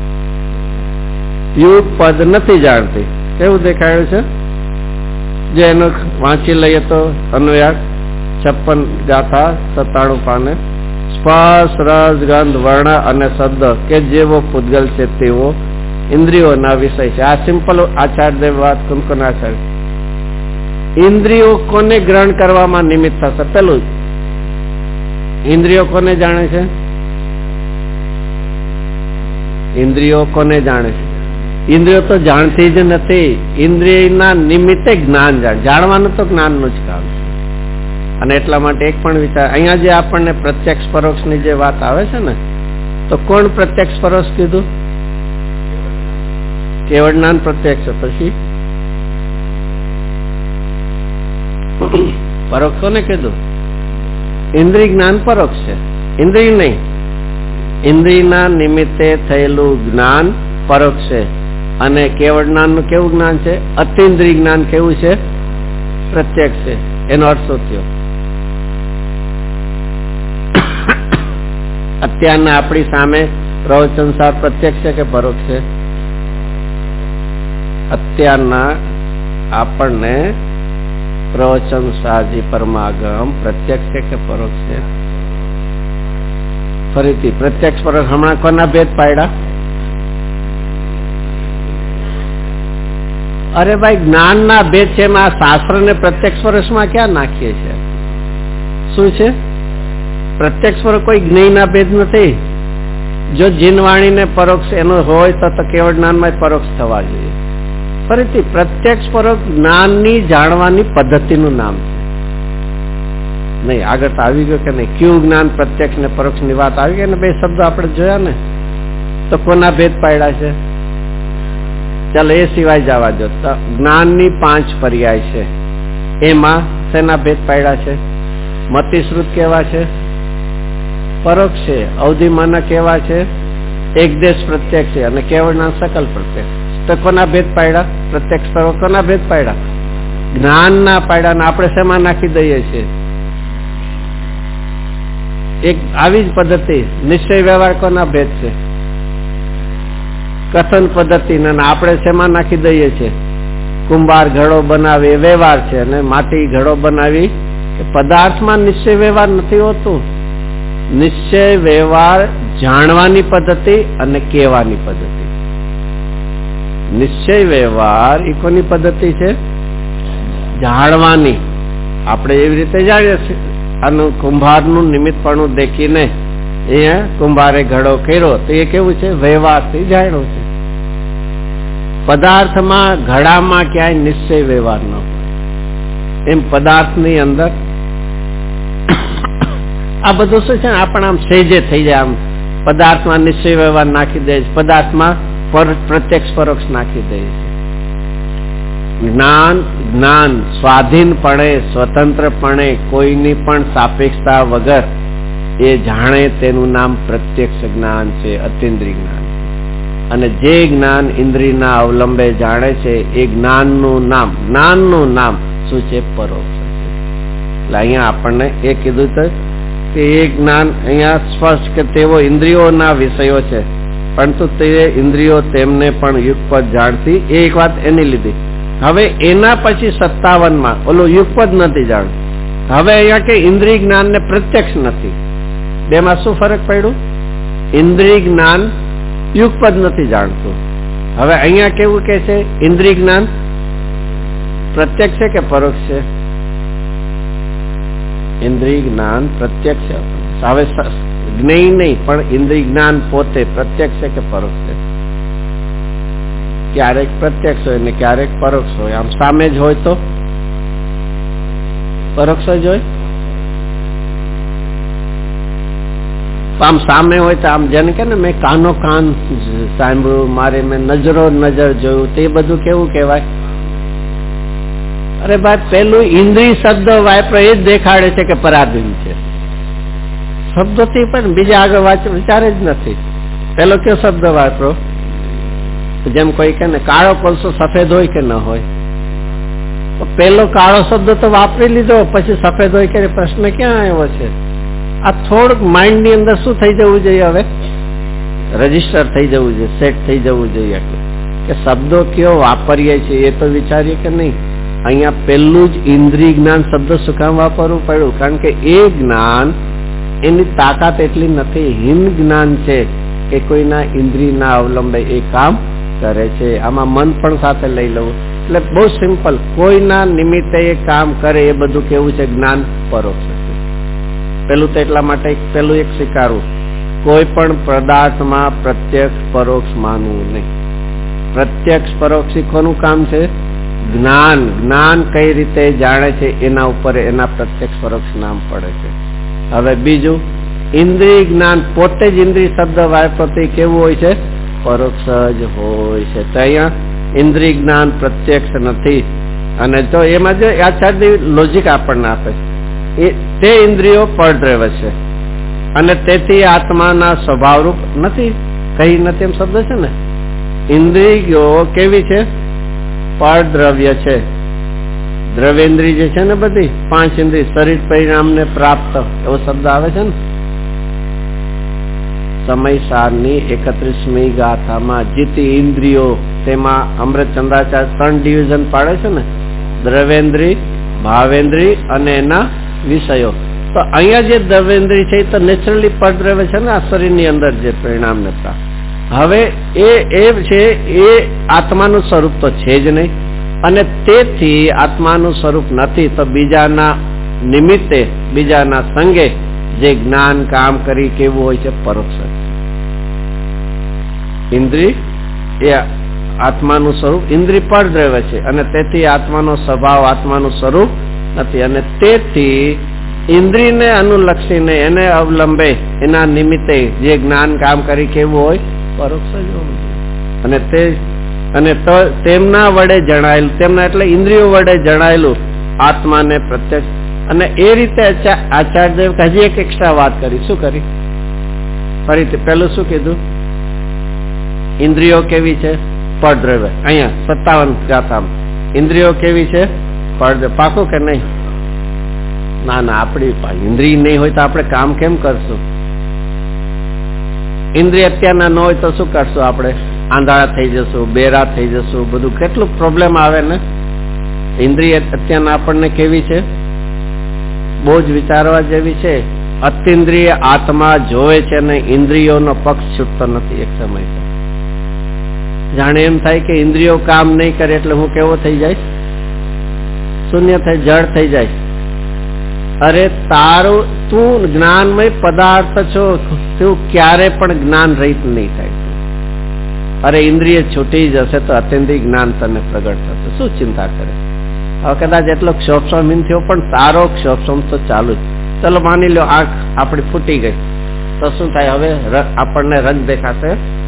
યુગ પદ નથી જાણતી. કેવું દેખાયું છે? જે એનું વાંચી લઈએ તો અન્વયાક 56 ગાથા 97 પાને. સ્પર્શ, રસ, ગંધ, વર્ણ અને શબ્દ કે જેવો પૂતગલ છે તેવો ઇન્દ્રિયોના વિષય છે. આ સિમ્પલ આચાર્ય વાત કુનકુન આચાર્ય. ઇન્દ્રિયો કોને ગ્રહણ કરવામાં નિમિત્ત થશે? પેલું ઇન્દ્રિયો કોને જાણે છે? ઇન્દ્રિયો કોને જાણે છે? ઇન્દ્રિયો તો જાણતી જ નથી. ઇન્દ્રિયના નિમિત્તે જ્ઞાન જાણવાનું તો જ્ઞાનનું જ કામ છે. અને એટલા માટે એક પણ વિચાર, અહીંયા જે આપણને પ્રત્યક્ષ પરોક્ષની જે વાત આવે છે ને, તો કોણ પ્રત્યક્ષ પરોક્ષ કીધું? કેવળ જ્ઞાન પ્રત્યક્ષ. પછી પરોક્ષ કોને કીધું? ઇન્દ્રિય જ્ઞાન પરોક્ષ છે. ઇન્દ્રિય નહીં, ઇન્દ્રિયના નિમિત્તે થયેલું જ્ઞાન પરોક્ષ છે. અને કેવળ જ્ઞાનનું કેવું જ્ઞાન છે? અતિન્દ્રિય જ્ઞાન કેવું છે? પ્રત્યક્ષ છે. એનો અર્થ શું થયો? અત્યારના આપણી સામે પ્રવચનસાર પ્રત્યક્ષ છે કે પરોક્ષ છે? અત્યારના આપણને પ્રવચનસારજી પરમાગમ પ્રત્યક્ષ છે કે પરોક્ષ છે? ફરીથી પ્રત્યક્ષ પરોક્ષ. હમણાં કોના ભેદ પાડ્યા? અરે ભાઈ, જ્ઞાનના ભેદ છે. એમાં શાસ્ત્ર ને પ્રત્યક્ષ પરોક્ષમાં ક્યાં નાખીએ છીએ? શું છે પ્રત્યક્ષ પરોક્ષ? કોઈ જ્ઞેયના ભેદ નથી. જો જીનવાણી ને પરોક્ષ એનો હોય તો કેવળ જ્ઞાનમાં પરોક્ષ થવા જોઈએ. ફરીથી પ્રત્યક્ષ પરોક્ષ જ્ઞાનની જાણવાની પદ્ધતિનું નામ છે. નહીં, આગળ તો આવી ગયો કે નહીં? ક્યુ જ્ઞાન પ્રત્યક્ષ ને પરોક્ષ ની વાત આવી ગઈ ને? બે શબ્દો આપણે જોયા ને. તો કોના ભેદ પાડ્યા છે? ચાલો એ સિવાય જવા દો. જ્ઞાનની 5 પર્યાય છે. એમાં શેના ભેદ પાડ્યા છે? મતિશ્રુત કેવા છે? પરોક્ષ છે. અવધિમાન કેવા છે? એકદેશ પ્રત્યક્ષ છે. અને કેવળના સકલ પ્રત્યક્ષ. તો કોના ભેદ પાડ્યા? પ્રત્યક્ષ પરોક્ષ કોના ભેદ પાડ્યા? જ્ઞાનના પાડ્યા. ને આપણે શેમાં નાખી દઈએ છીએ? એક આવી જ પદ્ધતિ નિશ્ચય વ્યવહાર કોના ભેદ છે? કથન પદ્ધતિ. ને આપણે શેમાં નાખી દઈએ છીએ? કુંભાર ઘડો બનાવી વ્યવહાર છે, અને માટી ઘડો બનાવી કે પદાર્થમાં નિશ્ચય વ્યવહાર નથી હોતું. નિશ્ચય વ્યવહાર જાણવાની પદ્ધતિ અને કહેવાની પદ્ધતિ. નિશ્ચય વ્યવહાર એ કોની પદ્ધતિ છે? જાણવાની. આપણે એવી રીતે જાણીએ છીએ. આનું કુંભારનું નિમિત્તપણું દેખીને એ કુંભારે ઘડો કર્યો તો એ કેવું છે? વ્યવહારથી જાણ્યું છે. પદાર્થમાં ઘડામાં ક્યાંય નિશ્ચય વ્યવહાર ન હોય. એમ પદાર્થની અંદર આ બધું શું છે? આપણે આમ સહેજે થઈ જાય. આમ પદાર્થમાં નિશ્ચય વ્યવહાર નાખી દે છે, પદાર્થમાં પ્રત્યક્ષ પરોક્ષ નાખી દે છે. જ્ઞાન સ્વાધીનપણે, સ્વતંત્રપણે, કોઈની પણ સાપેક્ષતા વગર એ જાણે તેનું નામ પ્રત્યક્ષ જ્ઞાન છે, અતિન્દ્રિય જ્ઞાન. અને જે જ્ઞાન ઇન્દ્રિયના અવલંબે જાણે છે એ જ્ઞાનનું નામ શું છે? પરોક્ષ છે. એટલે અહીંયા આપણને એ કીધું છે કે એ જ્ઞાન અહીંયા સ્પષ્ટ કે તેઓ ઇન્દ્રિયોના વિષયો છે, પરંતુ તે ઇન્દ્રિયો તેમને પણ યુગપદ જાણતી, એ એક વાત એની લીધી. હવે એના પછી 57 ઓલું યુગપદ નથી જાણતું. હવે અહીંયા કે ઇન્દ્રિય જ્ઞાન ને પ્રત્યક્ષ નથી, બેમાં શું ફરક પડ્યું? ઇન્દ્રિય જ્ઞાન યુગપદ નથી જાણતું. હવે અહીંયા કેવું કે છે? ઇન્દ્રિય જ્ઞાન પ્રત્યક્ષ છે કે પરોક્ષ છે? ઇન્દ્રિય જ્ઞાન પ્રત્યક્ષ. હવે જ્ઞેય નહીં, પણ ઇન્દ્રિય જ્ઞાન પોતે પ્રત્યક્ષ છે કે પરોક્ષ છે? ક્યારેક પ્રત્યક્ષ હોય ને ક્યારેક પરોક્ષ હોય. આમ સામે જ હોય તો પરોક્ષ જ હોય. આમ સામે હોય તો આમ જેને કે ને મેં કાનો કાન સાંભળ્યું, મેં નજરો નજર જોયું, તે બધું કેવું કહેવાય? અરે ભાઈ, પેલું ઇન્દ્રિય શબ્દ વાપરો એ જ દેખાડે છે કે પરાધીન છે. શબ્દોથી પણ બીજા આગળ વિચારે જ નથી. પેલો કયો શબ્દ વાપરો? જેમ કોઈ કે ને કાળો કોલસો સફેદ હોય કે ન હોય, પેલો કાળો શબ્દ તો વાપરી લીધો, પછી સફેદ હોય કે પ્રશ્ન ક્યાં આવ્યો છે? આ થોડુંક માઇન્ડ ની અંદર શું થઈ જવું જોઈએ? હવે રજીસ્ટર થઈ જવું જોઈએ, સેટ થઈ જવું જોઈએ કે શબ્દો કયો વાપરીએ છીએ એ તો વિચારીએ કે નહીં. અહીંયા પેલું જ ઇન્દ્રિય જ્ઞાન શબ્દ શું કામ વાપરવું પડ્યું? કારણ કે એ જ્ઞાન એની તાકાત એટલી નથી. હીન જ્ઞાન છે કે કોઈના ઇન્દ્રિયના અવલંબે એ કામ કરે છે. આમાં મન પણ સાથે લઈ લવું. એટલે બહુ સિમ્પલ, કોઈના નિમિત્તે એ કામ કરે એ બધું કેવું છે? જ્ઞાન પરોક્ષ છે. પેલું તો એટલા માટે પેલું એક સ્વીકારવું, કોઈ પણ પદાર્થમાં પ્રત્યક્ષ પરોક્ષ માનવું નહીં. પ્રત્યક્ષ પરોક્ષ શીખવાનું કામ છે જ્ઞાન કઈ રીતે જાણે છે એના ઉપર એના પ્રત્યક્ષ પરોક્ષ નામ પડે છે. હવે બીજું, ઇન્દ્રિય જ્ઞાન પોતે જ ઇન્દ્રિય શબ્દ વાપરતી કેવું હોય છે? પરોક્ષ જ હોય છે. તો અહીંયા ઇન્દ્રિય જ્ઞાન પ્રત્યક્ષ નથી. અને તો એમાં જે આચાર્ય લોજિક આપણને આપે છે, તે ઇન્દ્રિયો પરદ્રવ્ય છે અને તેથી આત્માના સ્વભાવરૂપ નથી. કઈ નથી એમ શબ્દ છે ને. ઇન્દ્રિયો કેવી છે? પરદ્રવ્ય છે. દ્રવ્યેન્દ્રિય જે છે ને બધી 5 ઇન્દ્રિય, શરીર પરિણામને પ્રાપ્ત એવો શબ્દ આવે છે ને. સમયસારની 31મી ગાથામાં જીતી ઇન્દ્રિયો, તેમાં અમૃતચંદ્રાચાર્ય 3 ડિવિઝન પાડે છે ને, દ્રવ્યેન્દ્રિય, ભાવેન્દ્રિય અને એના વિષયો. તો અહીંયા જે દ્રવ્યેન્દ્રિય છે એ તો નેચરલી પરદ્રવ્ય છે ને, આ શરીરની અંદર જે પરિણામને પ્રાપ્ત. હવે એ છે એ આત્માનું સ્વરૂપ તો છે જ નહીં, અને તેથી આત્માનું સ્વરૂપ નથી તો બીજાના નિમિત્તે, બીજાના સંગે જે જ્ઞાન કામ કરી કેવું હોય છે? પરોક્ષ. ઇન્દ્રિય એ આત્માનું સ્વરૂપ, ઇન્દ્રિય પરદ્રવ્ય છે અને તેથી આત્માનો સ્વભાવ, આત્માનું સ્વરૂપ નથી. અને તેથી ઇન્દ્રિયને અનુલક્ષીને એને અવલંબે એના નિમિત્તે જે જ્ઞાન કામ કરી કેવું હોય? પરોક્ષ જ હોવું જોઈએ. અને તેમના વડે જણાયેલું, તેમના એટલે ઇન્દ્રિયો વડે જણાયેલું આત્માને પ્રત્યક્ષ. અને એ રીતે આચાર્ય હજી એક એક્સ્ટ્રા વાત કરી. શું કરી? ફરીથી પેલું શું કીધું? ઇન્દ્રિયો કેવી છે? પરદ્રવ્ય. અહીંયા 57 ગાથામાં ઇન્દ્રિયો કેવી છે? પરદ્રવ્ય. પાકું કે નહીં? ના, આપણી ઇન્દ્રિય નહીં હોય તો આપણે કામ કેમ કરશું? ઇન્દ્રિય અત્યારના ન હોય તો શું કરશું? આપણે આંધાળા થઈ જશું, બેરા થઈ જશું, બધું કેટલું પ્રોબ્લેમ આવે ને. ઇન્દ્રિય અત્યારના આપણને કેવી છે? બહુ જ વિચારવા જેવી છે. અતિન્દ્રિય આત્મા જોવે છે ને ઇન્દ્રિયોનો પક્ષ છૂટતો નથી. એક સમય જાણે એમ થાય કે ઇન્દ્રિયો કામ નહીં કરે એટલે હું કેવો થઈ જાય? શૂન્ય થઈ, જડ થઈ જાય. અરે તારું, તું જ્ઞાનમય પદાર્થ છો, તું ક્યારે પણ જ્ઞાન રહિત નહીં થાય. અરે ઇન્દ્રિય છૂટી જશે તો અતિન્દ્રિય જ્ઞાન તને પ્રગટ થશે. શું ચિંતા કરે? હવે કદાચ એટલો ક્ષોભસમ થયો પણ તારો ક્ષોભસમ તો ચાલુ જ. ચલો માની લો આંખ આપણી ફૂટી ગઈ તો શું થાય? હવે આપણને રંગ દેખાશે?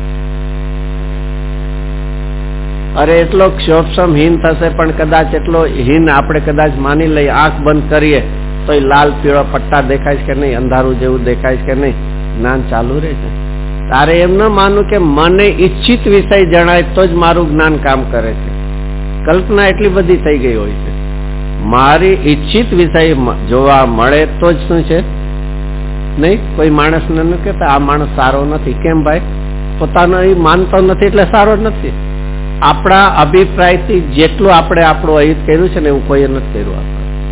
અરે એટલો ક્ષોભસમ હીન થશે, પણ કદાચ એટલો હીન આપણે કદાચ માની લઈએ, આંખ બંધ કરીએ તો લાલ પીળા પટ્ટા દેખાય કે નહીં, અંધારું જેવું દેખાય કે નહીં, જ્ઞાન ચાલુ રહે છે. તારે એમ ન માનવું કે મને ઈચ્છિત વિષય જણાય તો જ મારું જ્ઞાન કામ કરે છે. કલ્પના એટલી બધી થઈ ગઈ હોય છે. મારી ઈચ્છિત વિષય જોવા મળે તો જ શું છે નહીં. કોઈ માણસને ન કહેતા આ માણસ સારો નથી. કેમ ભાઈ? પોતાનો એ માનતો નથી એટલે સારો નથી. આપણા અભિપ્રાયથી જેટલું આપણે આપણું અહિત કર્યું છે ને એવું કોઈએ નથી કર્યું.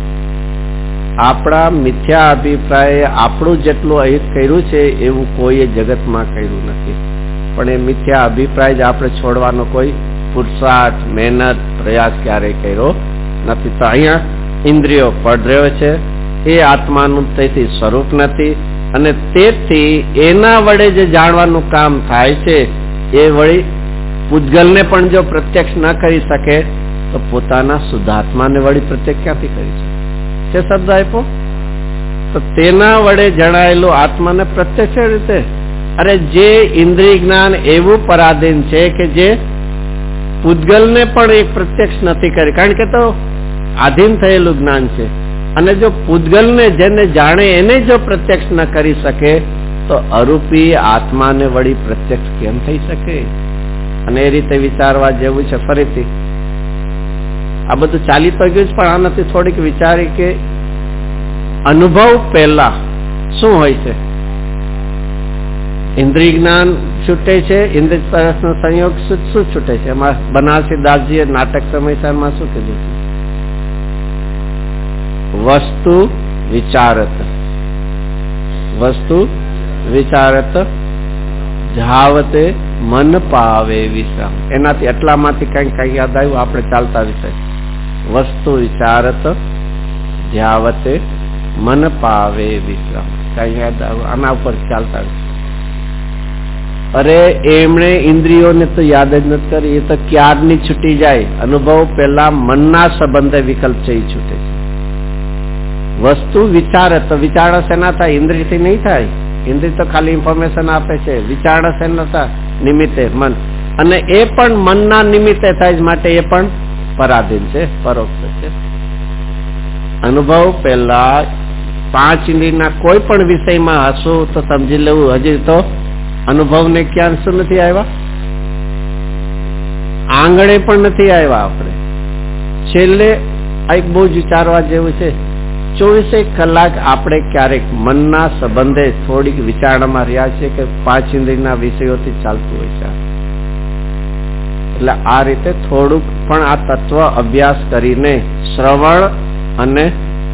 આપણા મિથ્યા અભિપ્રાય આપણું જેટલું અહિત કર્યું છે એવું કોઈએ જગતમાં કર્યું નથી. પણ એ મિથ્યા અભિપ્રાય જ આપણે છોડવાનો કોઈ પુરુષાર્થ, મહેનત, પ્રયાસ ક્યારેય કર્યો નથી. તો અહીંયા ઇન્દ્રિયો પડ રહ્યો છે, એ આત્માનું તેથી સ્વરૂપ નથી, અને તેથી એના વડે જે જાણવાનું કામ થાય છે એ વળી પૂતગલને પણ જો પ્રત્યક્ષ ન કરી શકે તો પોતાના શુદ્ધાત્માને વળી પ્રત્યક્ષ ક્યાંથી કરી શકે? શબ્દ આપ્યો તો તેના વડે જણાયેલું આત્માને પ્રત્યક્ષ રીતે. અરે જે ઇન્દ્રિય જ્ઞાન એવું પરાધીન છે કે જે પૂતગલને પણ એક પ્રત્યક્ષ નથી કરી, કારણ કે તો આધીન થયેલું જ્ઞાન છે. અને જો પૂતગલને જેને જાણે એને જો પ્રત્યક્ષ ન કરી શકે તો અરૂપી આત્માને વળી પ્રત્યક્ષ કેમ થઈ શકે? અને એ રીતે વિચારવા જેવું છે. ફરીથી આ બધું ચાલી તો ગયું છે, પણ આનાથી થોડીક વિચારી કે અનુભવ પહેલા શું હોય છે. ઇન્દ્રિય જ્ઞાન છૂટે છે, ઇન્દ્રિય સરસનો સંયોગ શું છૂટે છે? એમાં બનારસી દાસજીએ નાટક સમયસારમાં શું કીધું છે? વસ્તુ વિચારત, વસ્તુ વિચારત જાવતે મન પાવે વિશ્રામ. એનાથી એટલામાંથી કઈ યાદ આવ્યું? આપણે ચાલતા વિષય વસ્તુ વિચારત જાવતે મન પાવે વિશ્રામ. કઈ યાદ આવ્યું? આના ઉપર ચાલતા વિષય. અરે એમણે ઇન્દ્રિયોને તો યાદ જ નથી કરી, એ તો ક્યારની છૂટી જાય. અનુભવ પહેલા મનના સંબંધે વિકલ્પ છે, એ છૂટે છે. વસ્તુ વિચારત, વિચાર શેના થાય? ઇન્દ્રિયથી નહીં થાય. ઇન્દ્રિય તો ખાલી ઇન્ફોર્મેશન આપે છે. વિચાર શેના થાય? નિમિત્તે મન. અને એ પણ મનના નિમિત્તે થાય માટે એ પણ પરાધીન છે, પરોક્ષ છે. અનુભવ પહેલા 5 ઇન્દ્રિયના કોઈ પણ વિષયમાં હશું તો સમજી લેવું હજી તો અનુભવને ક્યાં શું નથી આવ્યા? આંગણે પણ નથી આવ્યા. આપણે છેલ્લે એક બહુ જ વિચારવા જેવું છે. 24 કલાક આપણે ક્યારેક મનના સંબંધે થોડીક વિચારણામાં રહ્યા છે કે 5 ઇન્દ્રિયના વિષયોથી ચાલતું હોય છે. એટલે આ રીતે થોડુંક પણ આ તત્વ અભ્યાસ કરીને શ્રવણ અને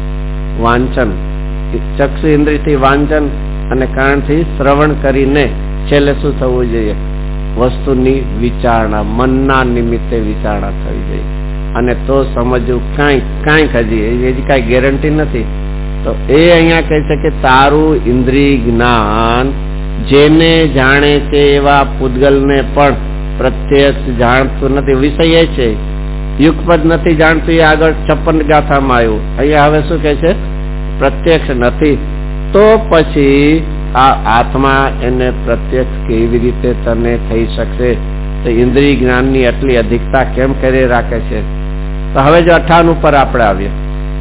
વાંચન, ચક્ષુ ઇન્દ્રિયથી વાંચન અને કાનથી શ્રવણ કરીને છેલ્લે શું થવું જોઈએ? વસ્તુની વિચારણા, મનના નિમિત્તે વિચારણા થવી જોઈએ. અને તો સમજવું કાંઈક હજી કાંઈ ગેરંટી નથી. તો એ અહીંયા કહે છે કે તારું ઇન્દ્રિય જ્ઞાન જેને જાણે છે એવા પૂતગલને પણ પ્રત્યક્ષ જાણતું નથી. વિષય એ છે, યુગપદ નથી જાણતું. એ આગળ 56 ગાથામાં આવ્યું. અહીંયા હવે શું કહે છે? પ્રત્યક્ષ નથી. તો પછી આ આત્મા એને પ્રત્યક્ષ કેવી રીતે તને થઈ શકશે? તો ઇન્દ્રિય જ્ઞાનની આટલી અધિકતા કેમ કરી રાખે છે? તો હવે જો 58 ઉપર આપણે આવીએ,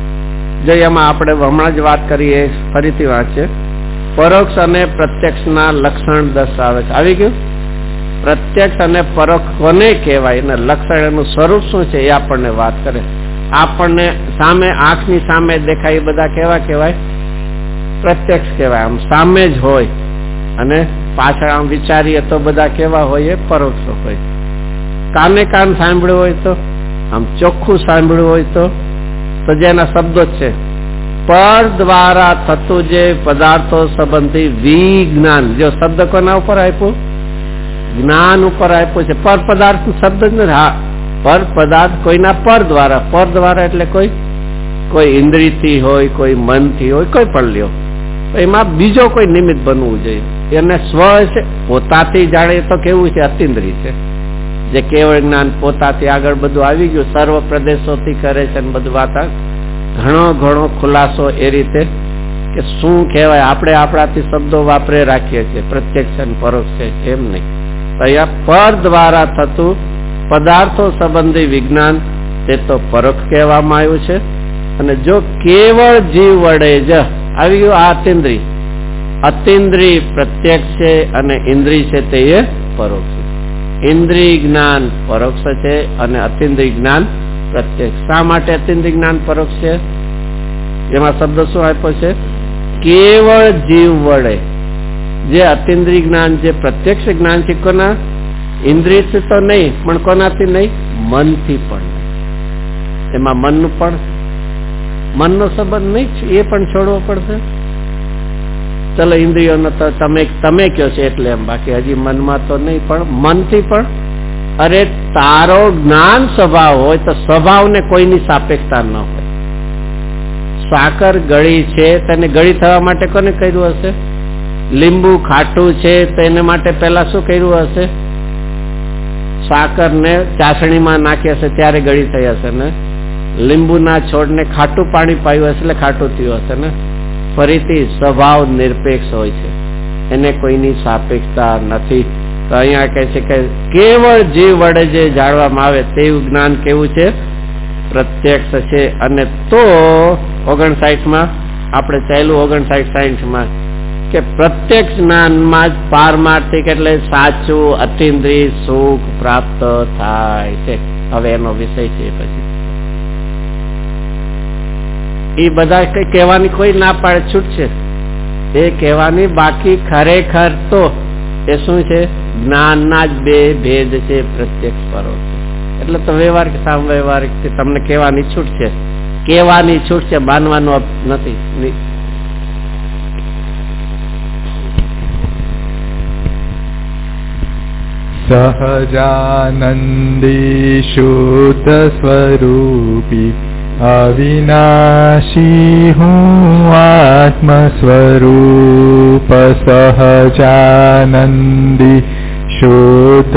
જો એમાં આપણે હમણાં જ વાત કરીએ, ફરીથી વાંચીએ. પરોક્ષ અને પ્રત્યક્ષના લક્ષણ દર્શાવે છે. આવી ગયું? પ્રત્યક્ષ અને પરોક્ષ કોને કહેવાય, એના લક્ષણ, એનું સ્વરૂપ શું છે એ આપણને વાત કરે. આપણને સામે આંખની સામે દેખાય એ બધા કેવા કહેવાય? પ્રત્યક્ષ કહેવાય. આમ સામે જ હોય. અને પાછળ આમ વિચારીએ તો બધા કેવા હોય? એ પરોક્ષ હોય. કાને કાન સાંભળ્યું હોય તો, આમ ચોખ્ખું સાંભળ્યું હોય તો જેના શબ્દો જ છે. પર દ્વારા થતું જે પદાર્થો સંબંધી વિજ્ઞાન, જો શબ્દ કોના ઉપર આપ્યું? જ્ઞાન ઉપર આપ્યું છે. પર પદાર્થ શબ્દ જ નથી. હા, પર પદાર્થ કોઈના પર દ્વારા. પર દ્વારા એટલે કોઈ ઇન્દ્રિયથી હોય, કોઈ મનથી હોય, કોઈ પણ લ્યો. એમાં બીજો કોઈ નિમિત્ત બનવું જોઈએ. એને સ્વ છે, પોતાથી જાણે તો કેવું છે? અતિન્દ્રિય છે. જે કેવળ જ્ઞાન પોતાથી આગળ બધું આવી ગયું, સર્વ પ્રદેશોથી કરે છે ને બધું વાત. ઘણો ખુલાસો એ રીતે કે શું કહેવાય, આપણે આપણાથી શબ્દો વાપરે રાખીએ છીએ, પ્રત્યક્ષ અને પરોક્ષ છે એમ નહીં. અહીંયા પર દ્વારા થતું પદાર્થો સંબંધી વિજ્ઞાન તે તો પરોક્ષ કહેવામાં આવ્યું છે. અને જો કેવળ જીવ વડે જ આવી ગયું આ અતિન્દ્રિય, અતિન્દ્રિય પ્રત્યક્ષ છે અને ઇન્દ્રિય છે તે એ પરોક્ષ છે. ઇન્દ્રિય જ્ઞાન પરોક્ષ છે અને અતિન્દ્રિય જ્ઞાન પ્રત્યક્ષ. શા માટે અતિન્દ્રિય જ્ઞાન પરોક્ષ છે? એમાં શબ્દ શું આપ્યો છે? કેવળ જીવ વડે જે અતિન્દ્રિય જ્ઞાન, જે પ્રત્યક્ષ જ્ઞાન છે, કોના? ઇન્દ્રિયથી તો નહીં, પણ કોનાથી નહીં? મનથી પણ નહીં. એમાં મનનું પણ, મનનો સંબંધ નહીં, એ પણ છોડવો પડશે. ચલો ઇન્દ્રિયોનો તો તમે કયો છે એટલે એમ, બાકી હજી મનમાં તો નહીં, પણ મનથી પણ. અરે તારો જ્ઞાન સ્વભાવ હોય તો સ્વભાવને કોઈની સાપેક્ષતા ન હોય. સાકર ગળી છે, તેને ગળી થવા માટે કોને કર્યું હશે? લીંબુ ખાટું છે તો એને માટે પહેલા શું કર્યું હશે? સાકરને ચાસણીમાં નાખી હશે ત્યારે ગળી થઈ હશે ને. લીંબુના છોડને ખાટું પાણી પાયું હશે એટલે ખાટું થયું હશે ને. ફરીથી સ્વભાવ નિરપેક્ષ હોય છે, એને કોઈની સાપેક્ષતા નથી. તો અહીંયા કહે છે કે કેવળ જીવ વડે જે જાણવામાં આવે તેવું જ્ઞાન કેવું છે? પ્રત્યક્ષ છે. અને તો 59 આપણે ચાલ્યું 59-60 કે પ્રત્યક્ષ જ્ઞાનમાં જ પારમાર્થિક એટલે સાચું અતિન્દ્રિય સુખ પ્રાપ્ત થાય છે. હવે એનો વિષય છે. પછી એ બધા કઈ કહેવાની કોઈ ના પાડે, છૂટ છે એ કહેવાની. બાકી ખરેખર તો એ શું છે? જ્ઞાનના જ બે ભેદ છે, પ્રત્યક્ષ પરોક્ષ. એટલે તો વ્યવહારિક સામ વ્યવહારિક તમને કહેવાની છૂટ છે, કહેવાની છૂટ છે, માનવાનું નથી. સહજાનંદી શુદ્ધ સ્વરૂપી અવિનાશી હું આત્મ સ્વરૂપ. સહજાનંદી શુદ્ધ